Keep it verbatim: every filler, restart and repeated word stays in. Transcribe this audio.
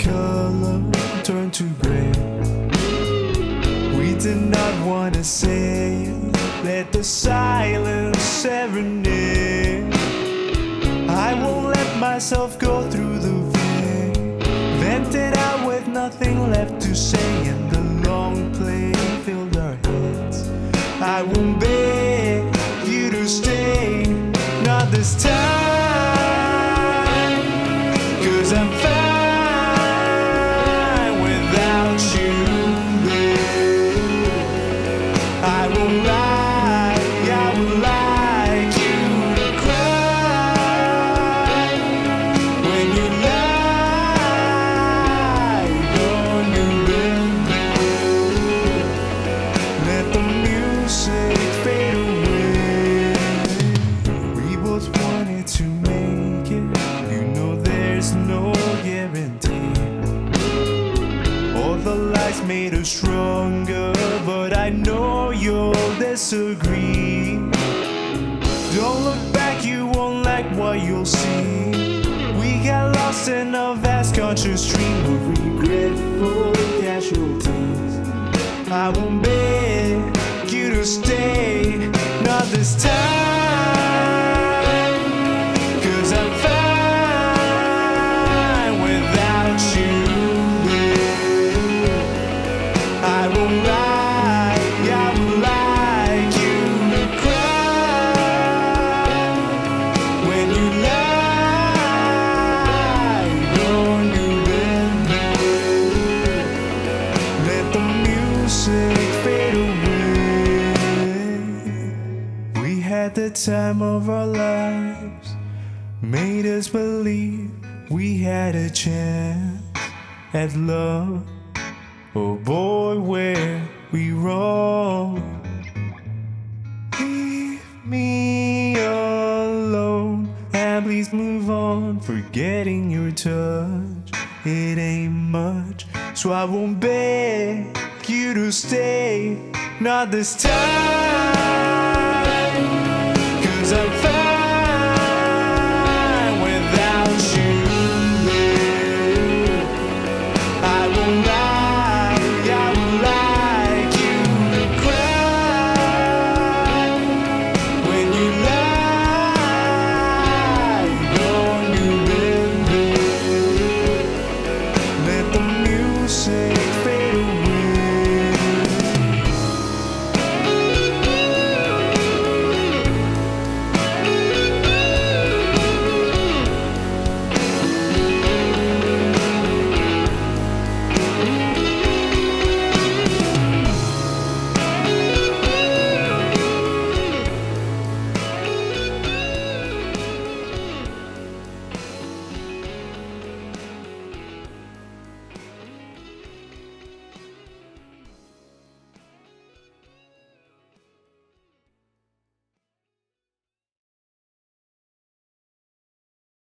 color turned to gray. We did not want to say it, let the silence serenade. I won't let myself go through the vein, vented out with nothing left to say, and the long play filled our heads. I won't beg you to stay, not this time, 'cause I'm fine without you, babe. I won't lie, I would like you to cry when you lie on your bed. Let the music fade away. We both wanted to make it, you know there's no guarantee. All the lights made us stronger, but I know you'll disagree. Don't look back, you won't like what you'll see. We got lost in a vast conscious stream of regretful casualties. I won't beg you to stay, not this time, 'cause I'm fine without you, babe. I won't lie, I would like you to cry when you lie on your bed. Let the music fade away. We had the time of our lives, made us believe we had a chance at love. Oh boy, were we wrong. Leave me alone and please move on, forgetting your touch. It ain't much, so I won't beg you to stay, not this time, 'cause I'm